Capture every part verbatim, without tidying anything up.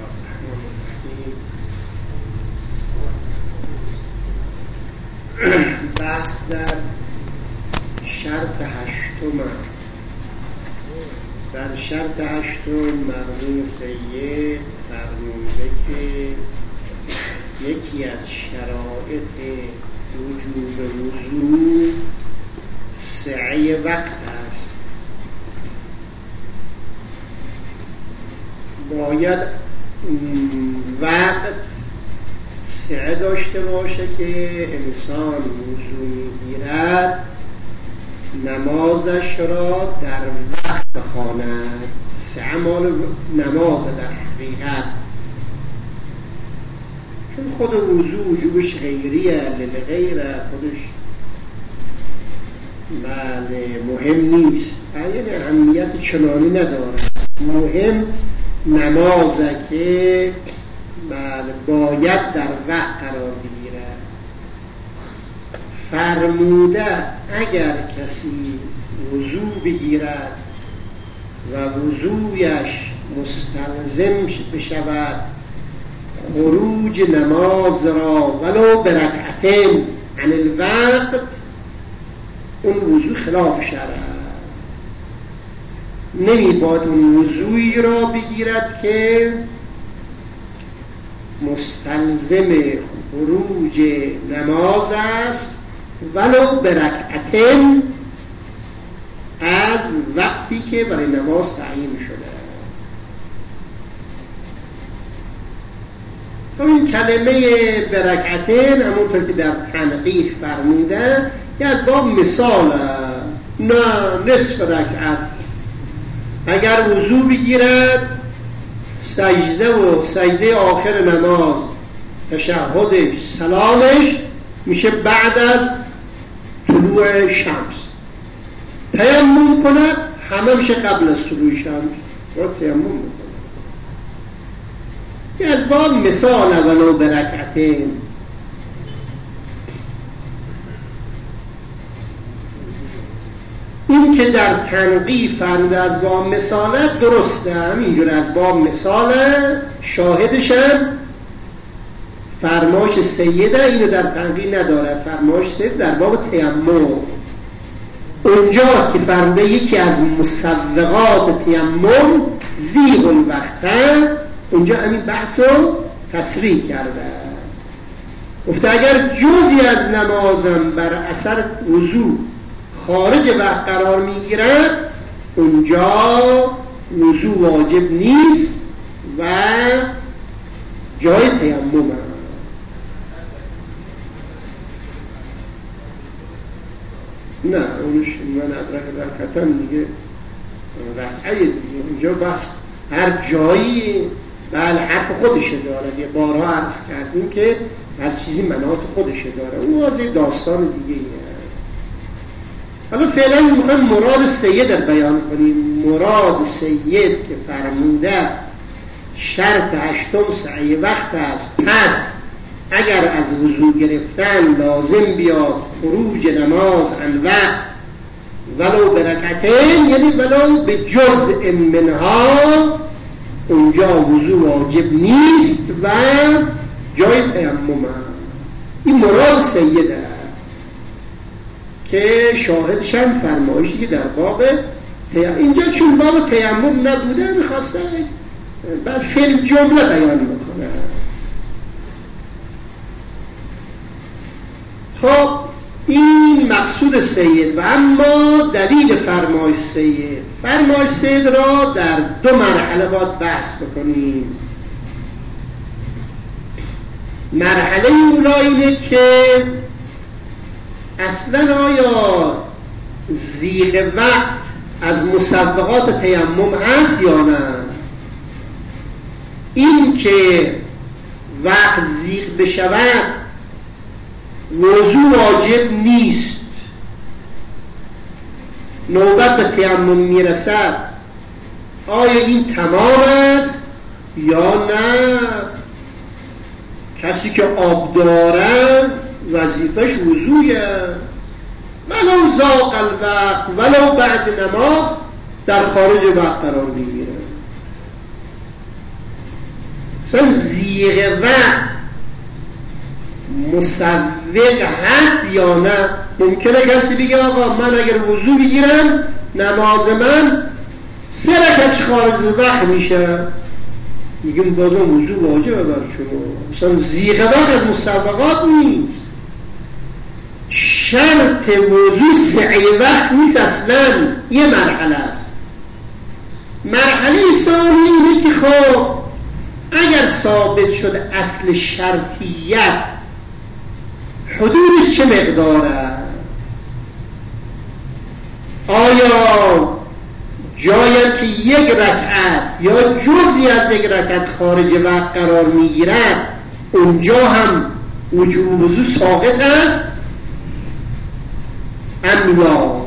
بحث در شرط هشتم. در شرط هشتم مرحوم سید فرموده که یکی از شرایط وجوب وضو سعی وقت است. باید وقت سعی داشته باشه که انسان وضو میگیرد نمازش را در وقت بخواند. سعی مال نماز در حقیقت، چون خود وضو وجوبش غیریه، لغیر خودش بله مهم نیست، یعنی اهمیت چنانی نداره. مهم نمازه که بله باید در وقت قرار بگیره. فرموده اگر کسی وضو بگیرد و وضویش مستلزم بشود خروج نماز را ولو برکعتین عن الوقت، اون وضو خلاف شرع. نمی باید اون وضویی را بگیرد که مستلزم خروج نماز است ولو برکعتین از وقتی که برای نماز تعیین شده. این کلمه برکعتین همونطور که در تنقیح فرموده که از باب مثال، نه نصف رکعت. اگر وضو بگیرد سجده و سجده آخر نماز تشهدش سلامش میشه بعد از طلوع شمس. تیمم کند همه میشه قبل از طلوع شمس و تیمم میکنه. این از باب مثال ولو برکعتین. این که در تنقیح فرموده از باب مثاله درسته، همینجور از باب مثاله. شاهدشم فرمایش سیده اینو در تنقیح نداره. فرمایش سید در باب تیمم، اونجا که فرموده یکی از مسوغات تیمم زیغ الوقته، اونجا همین بحث رو تصریح کرده. گفته اگر جزی از نمازم بر اثر وضو خارج وقت قرار میگیرد اونجا وضو واجب نیست و جای تیمم. نه اونش من ادرک رکعتن دیگه رکعه دیگه. اونجا بس هر جایی بله حرف خودشه داره. یه بارها عرض کردیم که هر چیزی مناط خودشه داره. اون واضح داستان دیگه ایه. حالا فعلا میخوایم مراد سید رو بیان کنیم. مراد سید که فرموده شرط هشتم سعی وقت است، پس اگر از وضو گرفتن لازم بیاد خروج نماز عن وقت ولو برکعتین، یعنی ولو به جزء منها، اونجا وضو واجب نیست و جای تیمم. این مراد سیده که شاهدش هم فرمایشی که در باب تیمم. اینجا چون باب تیمم نبوده میخواسته بعد فعل جمله بیان بکنه. خب این مقصود سید. و اما دلیل فرمایش سید، فرمایش سید را در دو مرحله باید بحث بکنیم. مرحله اولا اینه که اصلا آیا زیغ وقت از مسوغات تیمم هست یا نه؟ این که وقت زیغ بشود وضو واجب نیست، نوبت به تیمم میرسد، آیا این تمام است یا نه؟ کسی که آب داره وظیفش وضویه، ولو زاق الوقت ولو بعض نماز در خارج وقت قرار میگیره. اصلا زیغ وقت مصوق هست یا نه؟ ممکنه کسی بگه آقا من اگر وضو بگیرم نماز من سه رکعت خارج وقت میشه، میگم بازم وضو واجبه برای شما. اصلا زیغ وقت از مصوقات نیست. شرط وضو سعی وقت نیست اصلا، یه مرحله است. مرحله ثانی اینه که خب اگر ثابت شد اصل شرطیت حدودش چه مقداره؟ آیا جایی که یک رکعت یا جزئی از یک رکعت خارج وقت قرار میگیرد اونجا هم وجوب وضو ساقط است ام لا؟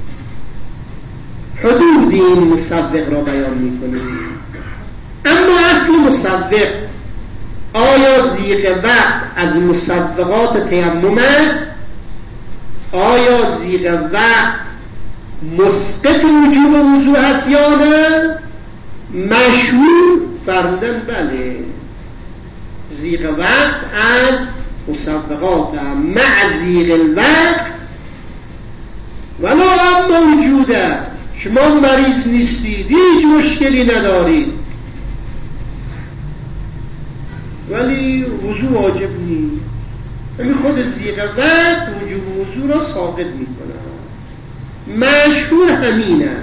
حدود این مصوق را بیان میکنیم. اما اصل مصوق آیا زیغ وقت از مصوقات تیمم است؟ آیا زیغ وقت مسقط وجوب وضو هست یا نه؟ مشهور فرمودن بله، زیغ وقت از مصوقات مع زیغ الوقت ولا اما وجوده. شما مریض نیستید، هیچ مشکلی ندارید، ولی وضو واجب نیست. همین خود زیغ وقت وجوب وضو را ساقط میکنه. مشهور همینه.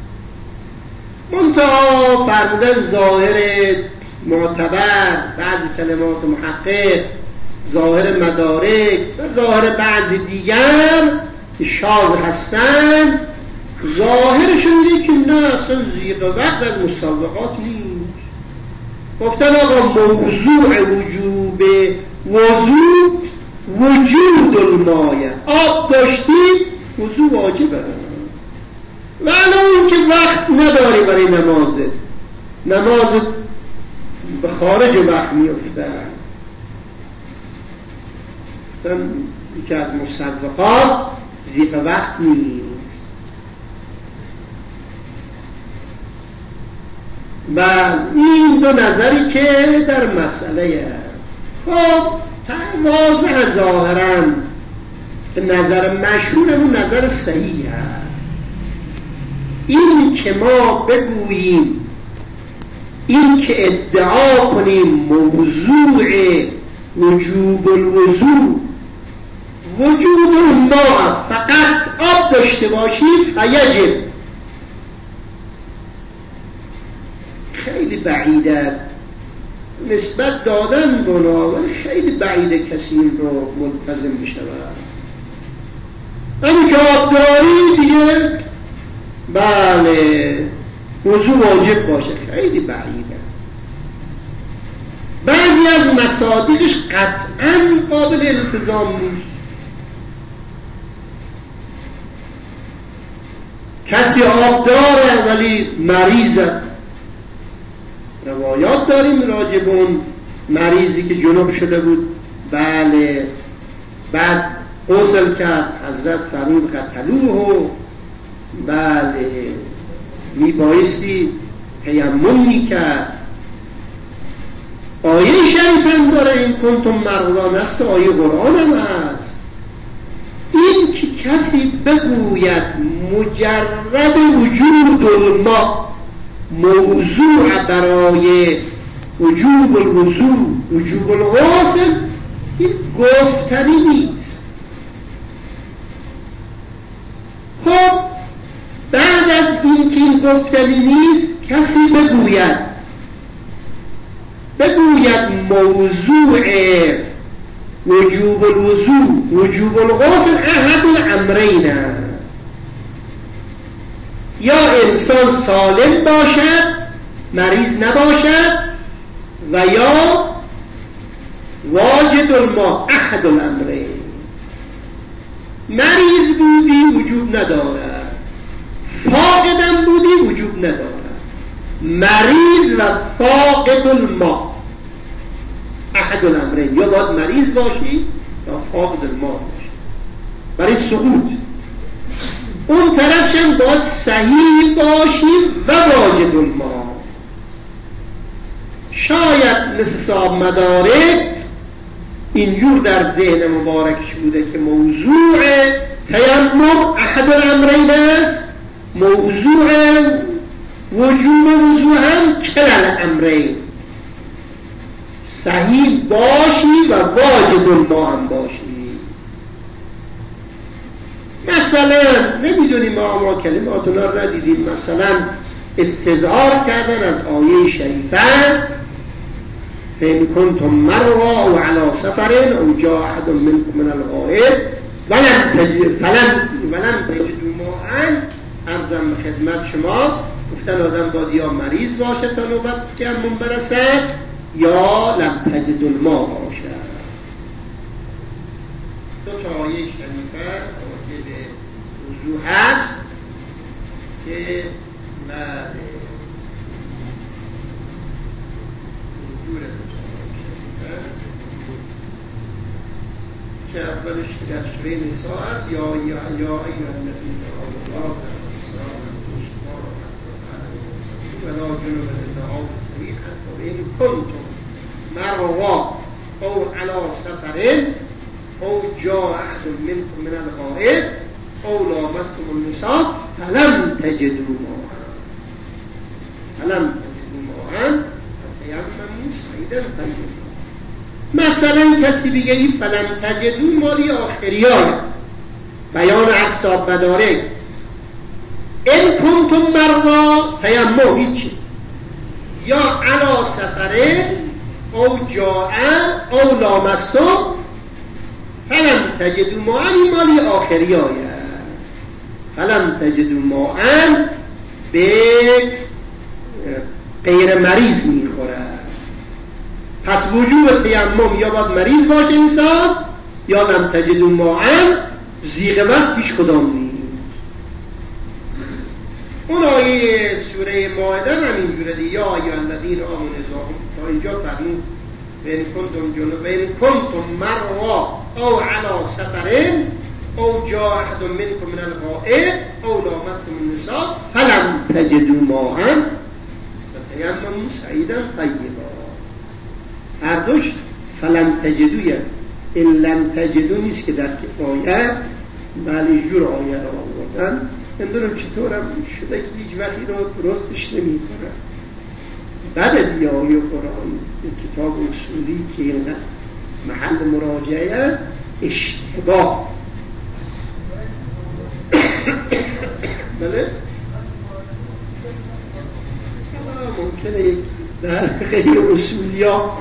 منتها فرمودن ظاهر معتبر بعضی کلمات محقق، ظاهر مدارک و ظاهر بعضی دیگر که شاذ هستند، ظاهرشون اینه که نه اصلا زیغ وقت از مصوقات نیست. گفتن آقا موضوع وجوب وضو وجود المایه، آب داشتید وضو واجبه. و الان که وقت نداری برای نمازت، نمازت به خارج وقت میفته، یکی از مصوقات زیغ وقت نیست. و این دو نظری که در مسئله خب واضح ظاهراً که نظر مشهورمون نظر صحیح هست. این که ما بگوییم، این که ادعا کنیم موضوع وجوب الوضو وجود ما فقط آب داشته باشی فیجب، خیلی بعیده نسبت دادن بنا، ولی خیلی بعیده کسی این رو ملتزم بشه. همین که آب داری دیگه بله وضو واجب باشه، خیلی بعیده. بعضی از مصادیقش قطعاً قابل التزام نیست. کسی آب داره ولی مریضه. روایات داریم راجع به اون مریضی که جنوب شده بود، بله بعد غسل کرد، حضرت فرمود قتلوه، بله میبایستی تیمم میکرد. آیه شریف هم داره این کنتم مرضی، نست آیه قرآن هم هست. این که کسی بگوید مجرد وجود الماء موضوع برای وجوب الوضو وجوب الغسل، این گفتنی نیست. خب بعد از این که این گفتنی نیست، کسی بگوید بگوید موضوع وجوب الوضو وجوب الغسل احد الامرین، یا انسان سالم باشد مریض نباشد، و یا واجد الماء احد الامرین، مریض بودی وجوب ندارد، فاقدم بودی وجوب ندارد. مریض و فاقد الماء احد الامرین، یا باید مریض باشی یا فاقد الماء باشی برای سقوط. اون طرفشم باید صحیح باشی و واجد الماء. شاید مثل صاحب مدارک اینجور در ذهن مبارکش بوده که موضوع تیمم احد الامرین است، موضوع وجوب وضوء هم کلا الامرین، صحیح باشی و واجد الماء هم باشی. مثلا نمیدونیم ما ما کلماتنا رو ندیدیم، مثلا استظهار کردن از آیه شریفه فإن كنتم مرضى أو على سفر أو جاء أحد منكم من الغائط ولم تجدوا فلم ولم تجدوا ماء، عرضم خدمت شما گفتن آدم باید یا مریض باشه تا نوبت تیمم برسد یا لم تجدوا الماء باشه. دو تا آیه شریفه آیه به وضوح هست که بله که اولش در سوره نساء است، یا یا یا ایها الذین آمنوا ولا جنوب الا عابر سبیل حتی ان کنتم مرضى او علی سفر او جاء احد منکم من الغائط او لامستم النساء فلم تجدوا ماء فلم تجدوا ماء فتیمموا صعیدا طیبا. مثلا کسی بگه این فلم تجدوا مالی آخریای بیان اقصاب مدارک، ان کنتم مرضى تیمم هیچی، یا علی سفره او جاء او لامستم فلم تجدوا ماء، این مالی آخریای فلم تجدوا ماء به غیر مریض میخوره. پس وجوب تیمم یا باید مریض باشه انسان یا لم تجدوا ماء، زیغ وقت پیش کدام نیست. اون آیه سوره مائده هم اینجوره دی، یا ایها الذین آمنوا تا اینجا فرمود وان کنتم جنوب وان کنتم مرضى او علی سفر او جاء احد منکم من الغائط او لامستم النساء فلم تجدوا ماء فتیمموا صعیدا طیبا. هر دوش فلم تجدویه، این لم تجدو نیست که در آیه بله جور آیه را آوردن. نمیدونم چطورم شده که هیچ وقتی رو درستش نمی کنن. بعد دیگه آیه قرآن کتاب اصولی که اینقدر محل مراجعه اشتباه بله ممکنه در خیلی اصولی ها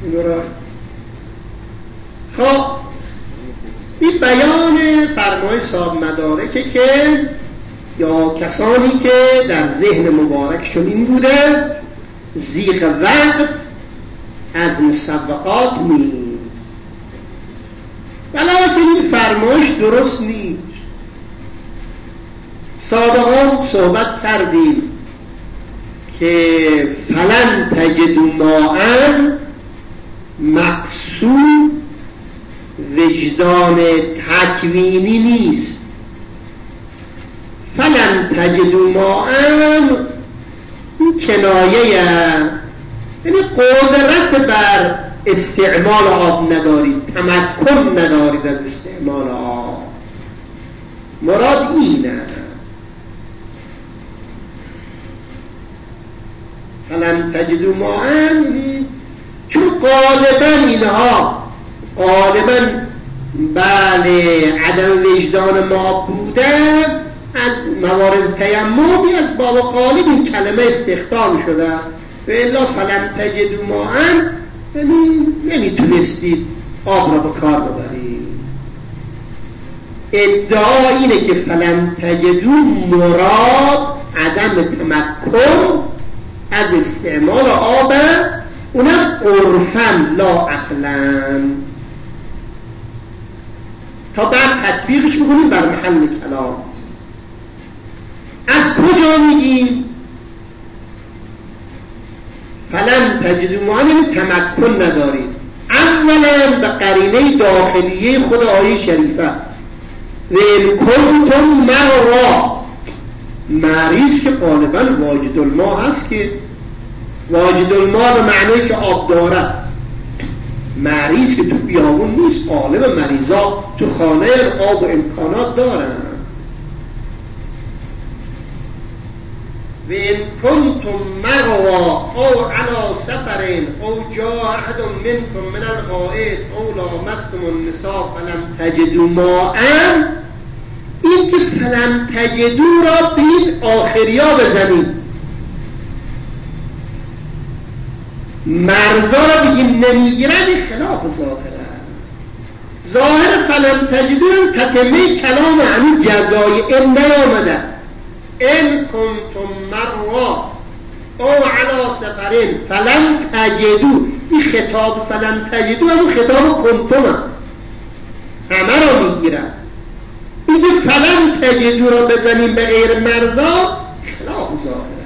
خب این بیان فرمای صاحب مدارکه که یا کسانی که در ذهن مبارکشون این بوده زیغ وقت از مسبقات نیست، ولیکن این فرمایش درست نیست. سابقا صحبت کردیم که فلن تجدوا ماء مقصود وجدان تکوینی نیست. فلن تجدوا ماء این کنایه یعنی قدرت بر استعمال آب ندارید، تمکن ندارید از استعمال آب. مراد اینه فلن تجدوا ماء، چون غالبا اینها غالبا بله عدم وجدان ما بودن از موارد تیممی از باب غالب این کلمه استخدام شده و الا فلن تجدوا ماء یعنی نمیتونستید آب را به کار ببرید. ادعا اینه که فلن تجدوا مراد عدم تمکن از استعمال آب، اونم عرفاً لا عقلاً. تا بعد تطبیقش بکنیم بر محل کلام. از کجا میگیم فلن تجدوا ماء یعنی تمکن ندارید؟ اولا به قرینه داخلیه خود آیه شریفه و ان کنتم مرضى، مریض که غالبا واجد الماء هست که واجد الماء به معنی که آب دارد. مریض که تو بیابون نیست، غالب مریضا تو خانه آب و امکانات دارن. و این کنتم مروا او علی سفر او جاء احد منکم من الغائط او لامستم النساء فلم تجدوا ماء، این که فلم تجدوا را بید آخریا بزنید، مرزا را بگیم نمیگیرن، خلاف ظاهره. ظاهر فلم تجدوا تتمه کلام همین جزای این نیامده. ان کنتم مروا او علی سفرین فلم تجدوا، این خطاب فلم تجدوا همون خطاب کنتم هم. همه را میگیرن. این که فلم تجدوا را بزنیم به غیر مرزا خلاف ظاهره.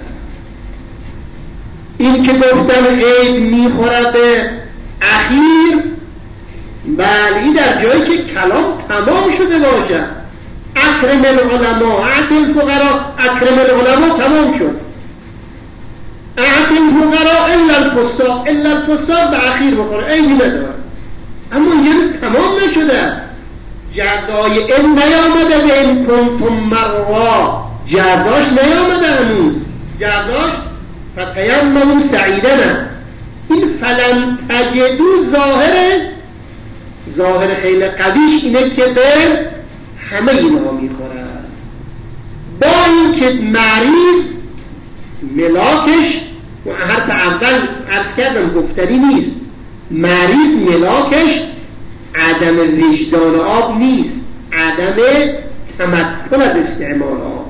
این که گفتن غیب میخوره به اخیر، بلی در جایی که کلام تمام شده باشه. اکرم العلماء اعطی الفقراء، اکرم العلماء تمام شد. اعطی الفقراء الا الفساق، الا الفساق به اخیر بخوره، عیبی نداره. اما این روز تمام نشده، جزای این نیامده. به این کنتم مروا جزاش نیامده هنوز، جزاش فتیمموا سعیدن. این فلم تجدوا ظاهره، ظاهر خیلی قویش اینه که به همه اینا میخوره. با این که مریض ملاکش و حرف اول عرض کردم گفتنی نیست، مریض ملاکش عدم وجدان آب نیست، عدم تمکن از استعمال آب.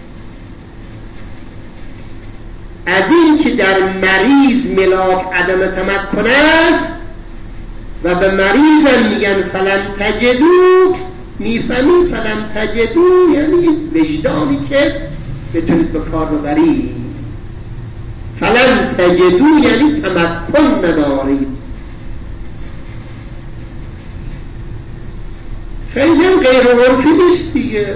از این که در مریض ملاک عدم تمکن است و به مریض میگن فلم تجدوا، میفهمین فلم تجدوا یعنی وجدانی که بتونید به کار ببرید. فلم تجدوا یعنی تمکن ندارید. خیلی هم غیر عرفی نیست دیگه.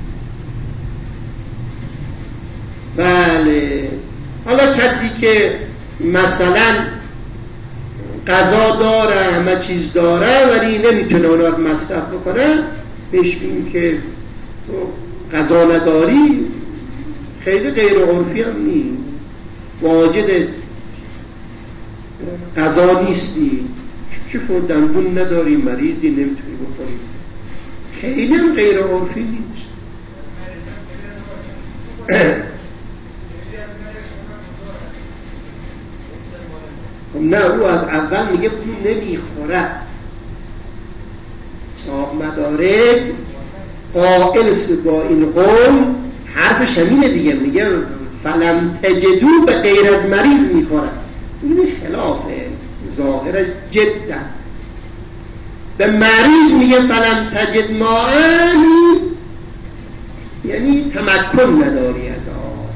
بله، حالا کسی که مثلا غذا داره، همه چیز داره ولی نمیتونه اونا رو مصرف بکنه، بهش بگیم که تو غذا نداری، خیلی غیر عرفی هم نیست، واجد غذا نیستی، چه دندون نداری، مریضی، نمیتونی بخوری، خیلی هم غیر عرفی نیست. نه، او از اول میگه اون نمیخوره. صاحب مدارک قائل با این قول حرفش همینه دیگه، میگه فلم تجدوا به غیر از مریض میخوره. این خلافه ظاهر جدا. به مریض میگه فلم تجد ماء، یعنی تمکن نداری از آن.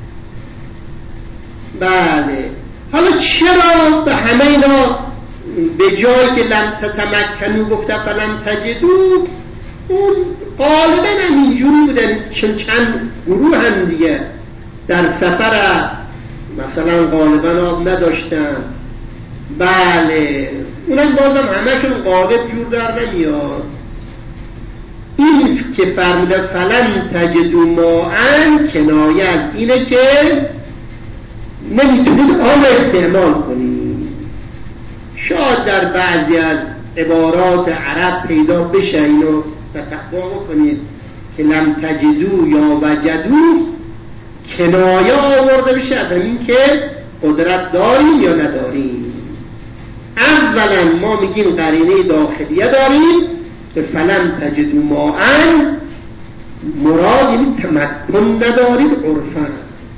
بله، حالا چرا به همه اینا به جایی که لم تتمکنو گفته فلم تجدو، اون غالبا هم اینجوری بودن، چند چند گروه هم دیگه در سفر مثلا غالبا آب نداشتن. بله، اونم بازم همشون غالب جور در نمیاد. این که فرموده فلم تجدو ماءن کنایه از اینه که نمیتونید آب استعمال کنید. شاید در بعضی از عبارات عرب پیدا بشه اینو تتبع کنید که لم تجدو یا وجدو کنایه آورده بشه از این که قدرت داریم یا نداریم. اولا ما میگیم قرینه داخلیه داریم که فلم تجدو ماءن، مراد یعنی تمکن ندارید عرفا.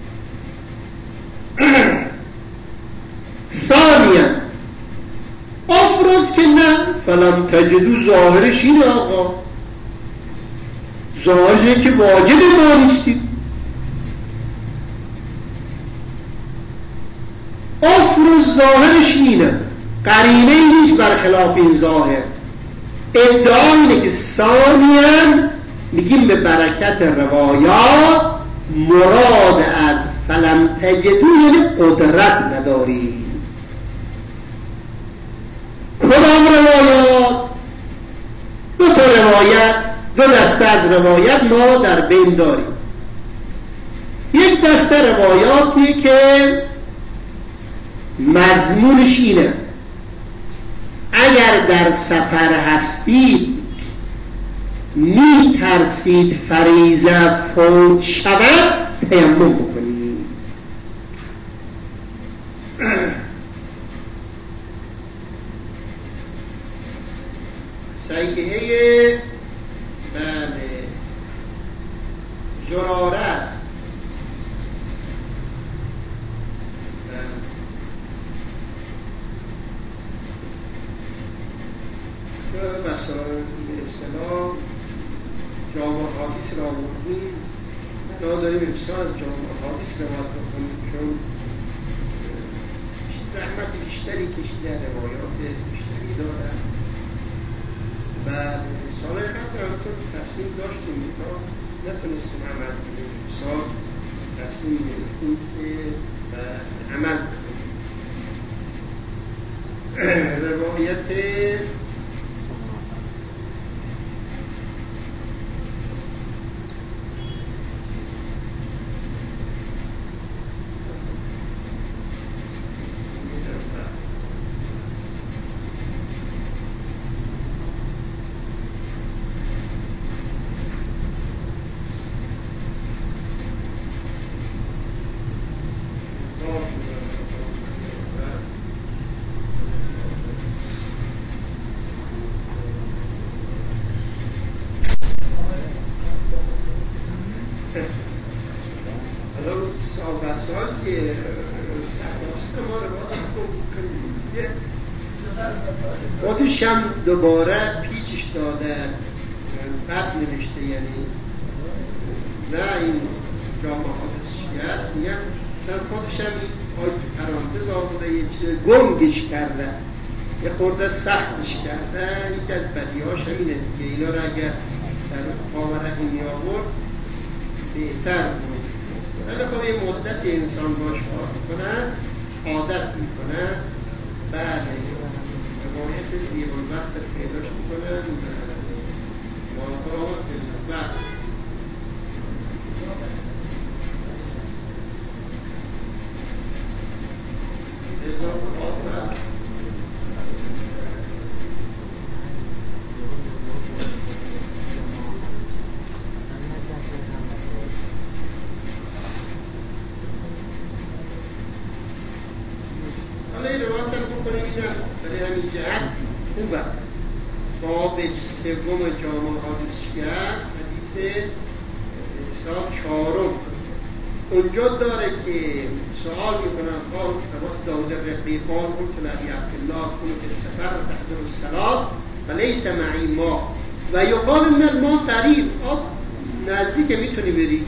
ثانیا افرض که نه فلم تجدو ظاهرش اینه، آقا ظاهرش که واجد ما نیستید. افرض ظاهرش اینه، قرینه ای نیست برخلاف این ظاهر. ادعا اینه که ثانیا میگیم به برکت روایات مراد از فلم تجدو یعنی قدرت نداری. کدام روایات؟ دو تا روایت، دو دسته از روایت ما در بین داریم. یک دسته روایاتی که مضمونش اینه اگر در سفر هستید می ترسید فریضه فوت شود تیمم بکنید. صحیحه بله زراره است. مسائل به اصطلاح جامع حدیث را آوردیم، ما داریم امسال از جامع حدیث روایت بکنیم چون زحمت بیشتری کشیده، روایات بیشتری دارن. بعد سال قبل همونطور تصمیم داشتیم تا نتونستیم عمل کنیم، امسال تصمیم گرفتیم که عمل کنیم. روایت خودش هم دوباره پیچش داده بد نوشته، یعنی نه این جامعه حادثی هست، میگم مثلا خودش هم آی پرانتز آورده یه چیز گنگش کرده، یه خورده سختش کرده. یکی از بدیهاش همینه دیگه، اینا رو اگر در قامره می آورد بهتر بود. ولی خب یه مدت انسان باش کار میکنه، عادت میکنه، بعد روایت زیبان وقت پیداش میکنن مراقبات وقت اضافه آفت حالا این روایت هم بکنیم اینم برای همین جهت خوبه. باب سوم جامع حدیث چی است؟ حدیث حساب چهارم اونجا داره که سوال میکنن قال روایت داود رقیقان قلت لابی عبدالله كنت في السفر تحضر الصلاة فليس معي ماء و یقال ان الماء قریب، آب نزدیک میتونی بری.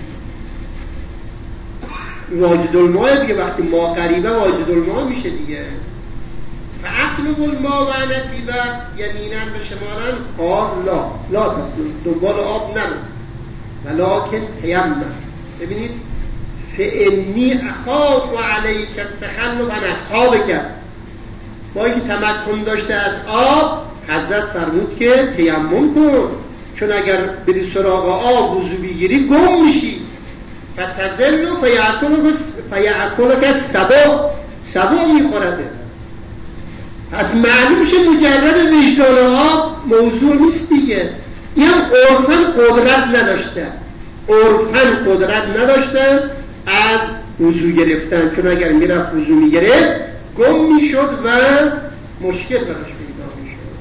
واجد الماء دیگه، وقتی ما قریبه واجد الماء میشه دیگه. فاطلب الماء و نتیبه یمیناً و شمالاً قال لا لا تطلب، دنبال آب نرو ولكن تیمم. ببینید فانی اخاف علیک التخلف عن اصحابک، با اینکه تمکن داشته از آب حضرت فرمود که تیمم کن، چون اگر بری سراغ آب وضو بگیری گم میشی. فتزل فیأکلک السبع، سبع میخورده. پس معلوم میشه مجرد وجدان آب موضوع نیست دیگه. این عرفاً قدرت نداشته، عرفاً قدرت نداشته از وضو گرفتن، چون اگر میرفت وضو میگرفت گم میشد و مشکل براش پیدا میشد.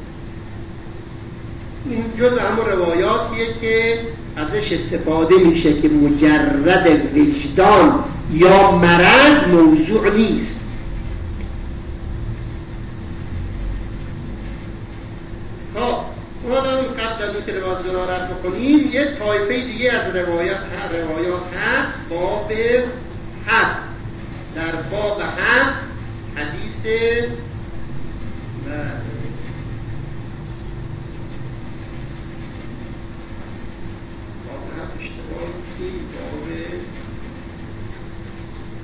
این جز همون روایاتیه که ازش استفاده میشه که مجرد وجدان یا مرض موضوع نیست. حالا قبل از اینکه روایت زرارت بکنیم یه طایفه دیگه از روایات روایات هست. باب هفت، در باب هفت حدیث باب هفت اشتباه کنیم، باب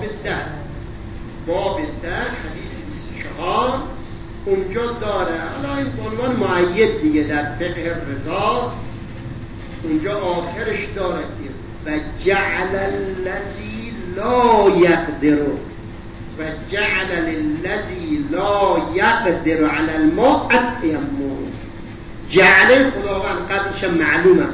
باب ده باب ده حدیث بیست و چهار اونجا داره. حالا این عنوان معید دیگه در فقه رضاست. اونجا آخرش داره و جعل الذی لا یقدر و جعل للذی لا یقدر علی الماء التیمم. جعل خداوند قدرش معلومه.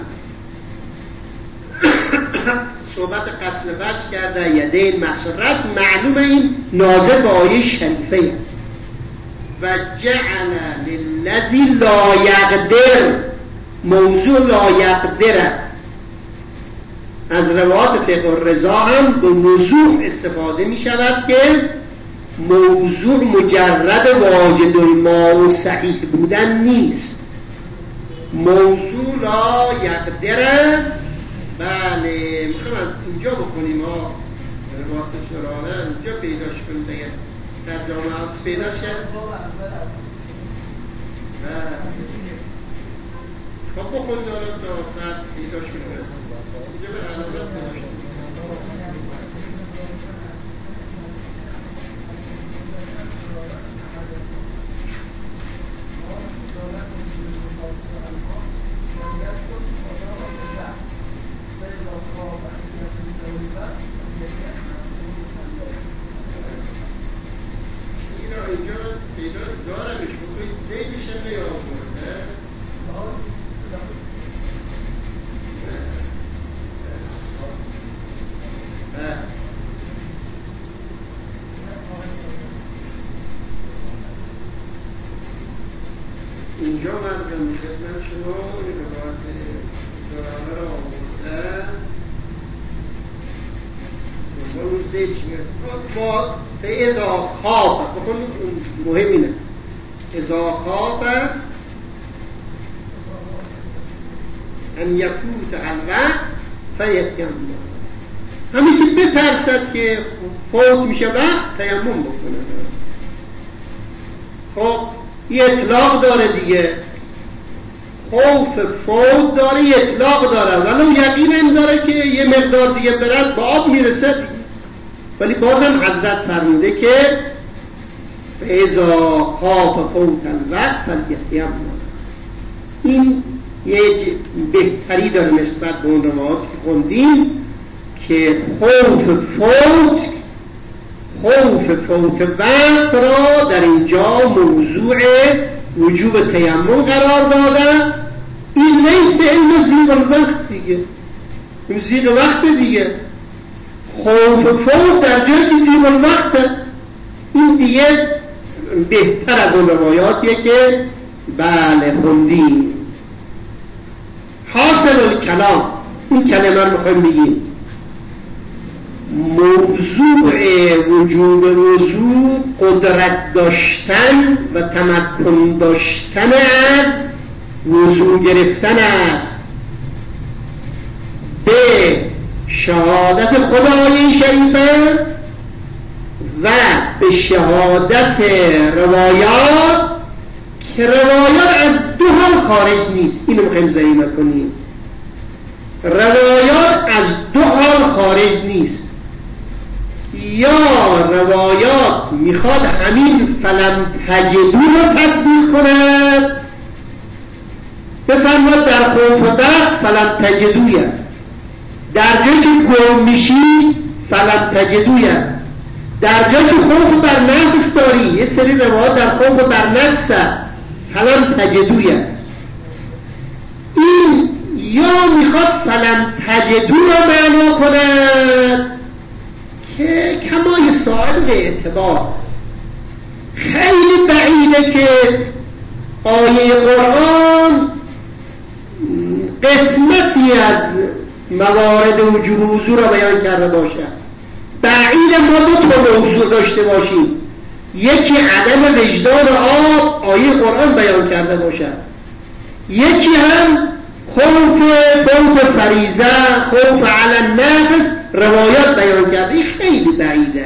صحبت قصد وجه کرده یدین مسر است، معلومه این ناظر به آیه شریفه. و جعل للذی لا یقدر، موضوع لا یقدر از روایات فقه الرضا هم به وضوح استفاده می شود که موضوع مجرد واجد الماء و صحیح بودن نیست. موضوع لا یقدر. بله میخوام از اینجا بکنیم ها، روایات شراره اینجا پیداش کنیم دیگه در جامعه عکس پیدا شد. خب بخون دارد تا بعد پیداش کنیم اینجا به علامت پیداش کنیم. اینجا منظم خدمت شما این روایت دراغه را آورده با اون زیج میگه با به ازا خواب بکنید مهم اینه ازا خواب ان یفوت الوقت فیتیمم، همین که بترسد که فوت میشه وقت تیمم بکنه. خب یه اطلاق داره دیگه، خوف فوت داره، یه اطلاق داره، ولو یقین این داره که یه مقدار دیگه برد با آب میرسه دیگه. ولی بازم حضرت فرموده که اذا خاف فوت الوقت فلیتیمم. این یه بهتری داره نسبت به اون روایات که خوندیم که خوف فوت خوف فوت وقت را در اینجا موضوع وجوب تیمم قرار داده. این نیست علم زیغ الوقت دیگه، این زیغ وقت دیگه. خوف فوت در جای که زیغ الوقت، این دیگه بهتر از اون روایاتیه که بله خوندیم. حاصل الکلام، این کلمه رو میخوایم بگیم موضوع وجوب وضوع قدرت داشتن و تمکن داشتن از وضوع گرفتن است به شهادت خدای شریفه و به شهادت روایات که روایات از دو حال خارج نیست. اینو میخوایم ذهن کنیم، روایات از دو حال خارج نیست. یا روایات میخواد همین فلم تجدو رو تطبیق کند، بفرماد در خوف وقت فلم تجدویه، در جایی که گم میشی فلم تجدویه، در جایی که خوف بر نفس داری، یه سری روایات در خوف بر نفس فلم تجدویه. این یا میخواد فلم تجدو رو معنا کند که کمای سائل به اعتبار. خیلی بعیده که آیه قرآن قسمتی از موارد وجوب وضوع را بیان کرده باشد. بعید ما دو تا موضوع داشته باشیم، یکی عدم وجدان آب آیه قرآن بیان کرده باشد، یکی هم خوف فوت فریضه، خوف علی النفس روایات بیان کرده. این خیلی بعیده.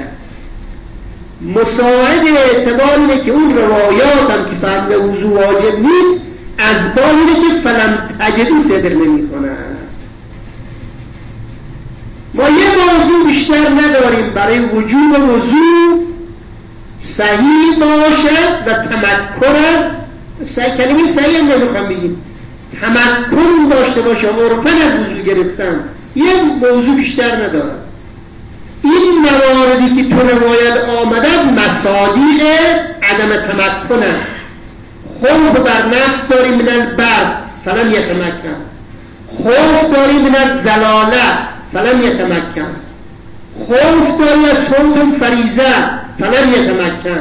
مساعد اعتبار اینه که اون روایات هم که فرد وضوع واجب نیست از باب اینه که فلم تجدو صدر نمی کنن. ما یه موضوع بیشتر نداریم برای وجوب وضو صحیح باشد و تمکن از صحیح، کلمه صحیح هم نمیخوام بگیم، تمکن داشته باشه عرفاً از وضو گرفتن، یه موضوع بیشتر ندارد. این مواردی که تو روایت آمده از مصادیق عدم تمکن است. خوف بر نفس داری من البرد فلم یتمکن، خوف داری من الزلاله فلم یتمکن، خوف داری از فوت فریضه فلم یتمکن.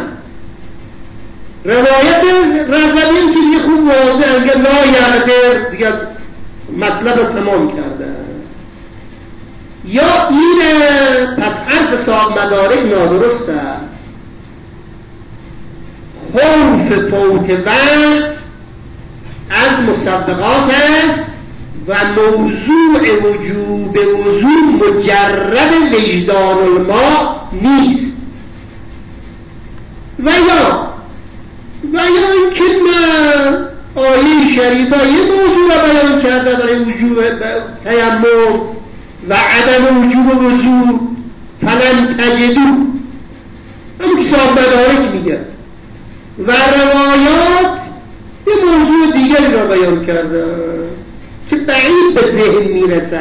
روایت رضوی که یه خوب واضح انگه لا یقدر دیگه از مطلب رو تمام کرده. یا این پس حرف صاحب مدارک نادرسته. خوف فوت وقت از مسبقات است و موضوع وجوب وضوع مجرد وجدان الماء نیست. و یا و یا اینکه نه آیه شریفه یه موضوع را بیان کرده برای وجوب تیمم و عدم وجوب وضوع فلن تجدو، همون که صاحب مدارک میگه، و روایات یه موضوع دیگری را بیان کرده که بعید به ذهن میرسه.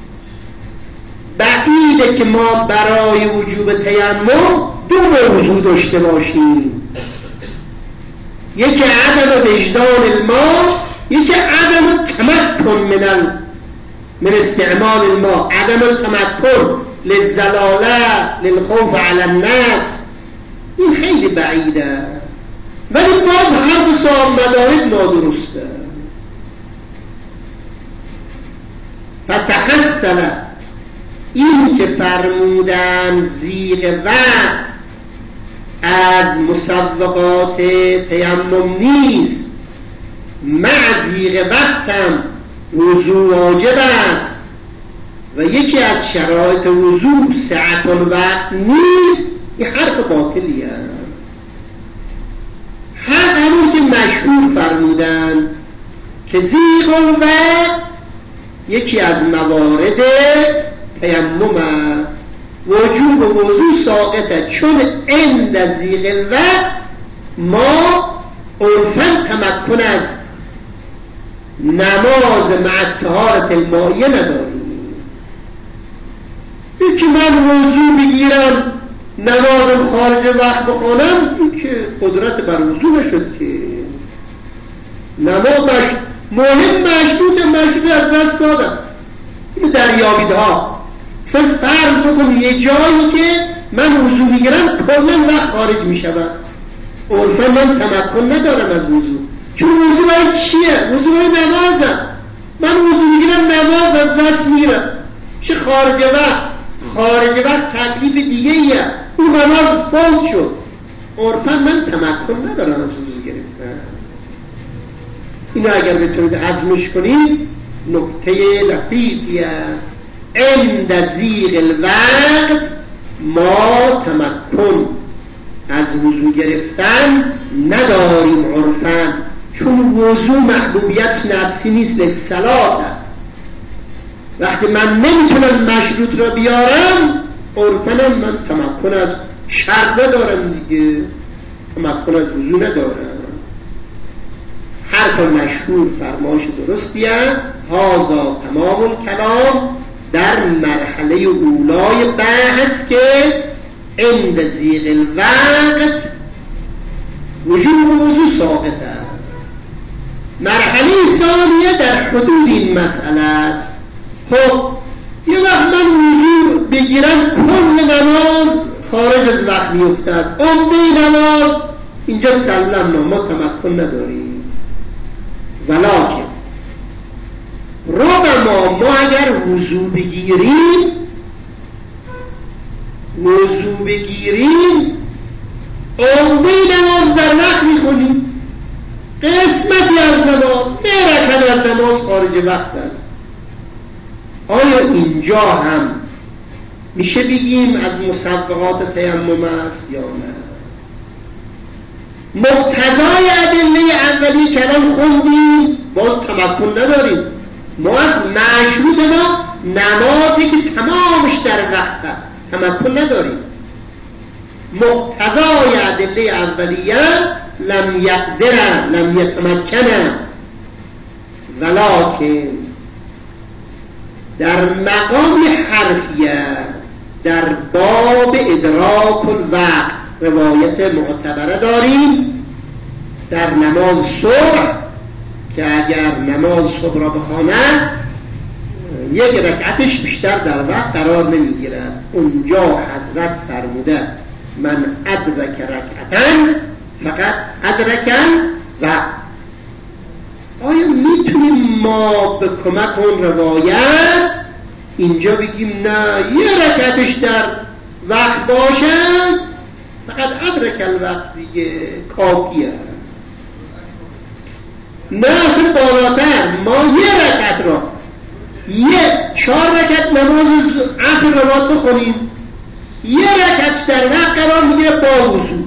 بعیده که ما برای وجوب تیمم دو موضوع داشته باشیم، یکی عدم وجدان الماء، یکی عدم تمکن من من استعمال الماء، عدم التمکن للزلاله للخوف على النفس. این خیلی بعیده، ولی باز حرف صاحب مدارک نادرسته. فتحصل این که فرمودن زیغ وقت از مسبقات تیمم نیست، مع زیغ وقتم وضو واجب است و یکی از شرایط وضو سعت الوقت نیست، این حرف باطلیه. هر همون که مشهور فرمودن که زیغ الوقت یکی از موارد تیمم است، وجوب وضو ساقطه، چون عند زیغ الوقت ما عرفاً تمکن از نماز مع طهارت المائیه نداریم. یکی من وضو بگیرم نمازم خارج وقت بخونم، این که قدرت بر وضو نشد که نماز مش... مهم مشروط مشروط از دست دادم. این دریابیده ها مثلا فرض بکن یه جایی که من وضو میگیرم کاملا وقت خارج میشود، عرفا من تمکن ندارم از وضو، چون وضو برای چیه؟ وضو برای نمازم. من وضو میگیرم نماز از دست میره، چه خارج وقت؟ خارج وقت تکلیف دیگه ایه، اون نماز فوت شد، عرفا من تمکن ندارم از وضو گرفتن. اینو اگر بتونید عزمش کنید نکته لطیفیه. عند زیغ الوقت ما تمکن از وضو گرفتن نداریم عرفاً، چون وضو محبوبیت نفسی نیست، للصلاة. وقتی من نمیتونم مشروط را بیارم عرفاً من تمکن از شرط ندارم دیگه، تمکن از وضو ندارم. حرف مشهور فرمایش درستیه. هذا تمام الکلام در مرحله اولای بحث که عند زیغ الوقت وجوب وضو ساقطه. مرحله ثانیه در حدود این مسئله است. خب یه وقت من وضو بگیرم کل نماز خارج از وقت میافتد، عمده نماز اینجا سلمنا، ما تمکن نداریم. ولکن ربما ما اگر وضو بگیریم وضو بگیریم عمده نماز در وقت میخونیم، قسمتی از نماز نه رکعت از نماز خارج وقت است. آیا اینجا هم میشه بگیم از مسبقات تیمم است یا نه؟ مقتضای ادله اولی کلام خوندیم، باز تمکن نداریم. ما از مشروط ما نمازی که تمامش در وقت است تمکن نداریم. مقتضای ادله اولیه لم یقدر لم یتمکن، ولکن در مقام حرفیه در باب ادراک الوقت روایت معتبره داریم در نماز صبح که اگر نماز صبح را بخواند یک رکعتش بیشتر در وقت قرار نمیگیرد. اونجا حضرت فرموده من ادرک رکعتن فقط ادرکن. و آیا میتونیم ما به کمک اون روایت اینجا بگیم نه یه رکعتش در وقت باشد فقط ادرک الوقت دیگه کافیه؟ نه، اصلا بالاتر ما یه رکعت را یه چهار رکعت نماز عصر را باید بخونیم، یه رکعت در وقت قرار میگیره با وضو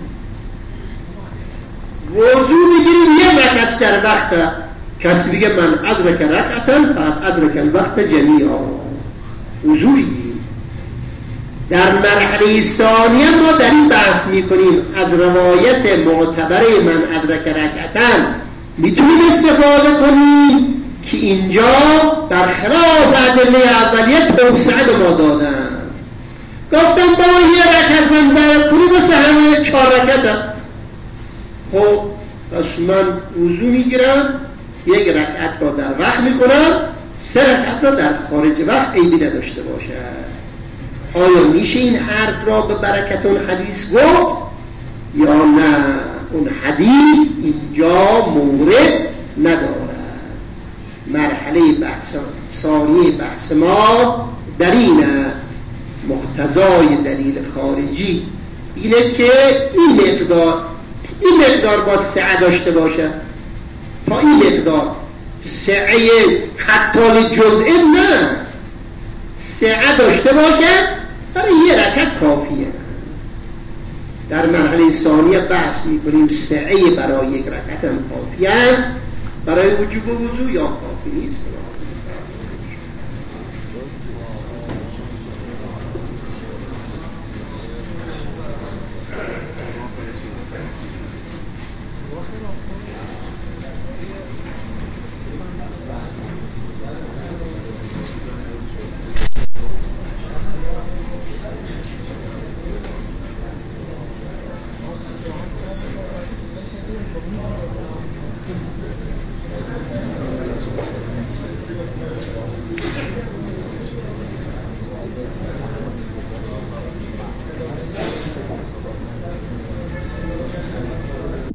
وضو میگیریم یه رکعت در وقت. کسی بگه من ادرک رکعتن فقط ادرک الوقت جمیعا وضو بگیریم. در مرحله ثانیه ما در این بحث میکنیم از روایت معتبره من ادرک رکعتن میتونیم استفاده کنیم که اینجا برخلاف ادله اولیه توسعه به ما دادن. گفتم با یه رکعت من در کنی بسه همه چهار رکعت. خب پس من وضو میگیرم یک رکعت را در وقت میکنم، سه رکعت را در خارج وقت عیبی نداشته باشد. آیا میشه این حرف را به برکت اون حدیث گفت یا نه؟ اون حدیث اینجا مورد ندارد. مرحله بحث ثانی بحث ما در این مقتضای دلیل خارجی اینه که این مقدار این مقدار با سعه داشته باشه. تا این مقدار سعه حتی لجزء نه، سعه داشته باشه برای یه رکعت کافیه. در مرحله ثانیه بحث میکنیم سعه برای یک رکعت هم کافی است، برای وجوب وضو یا کافی نیست.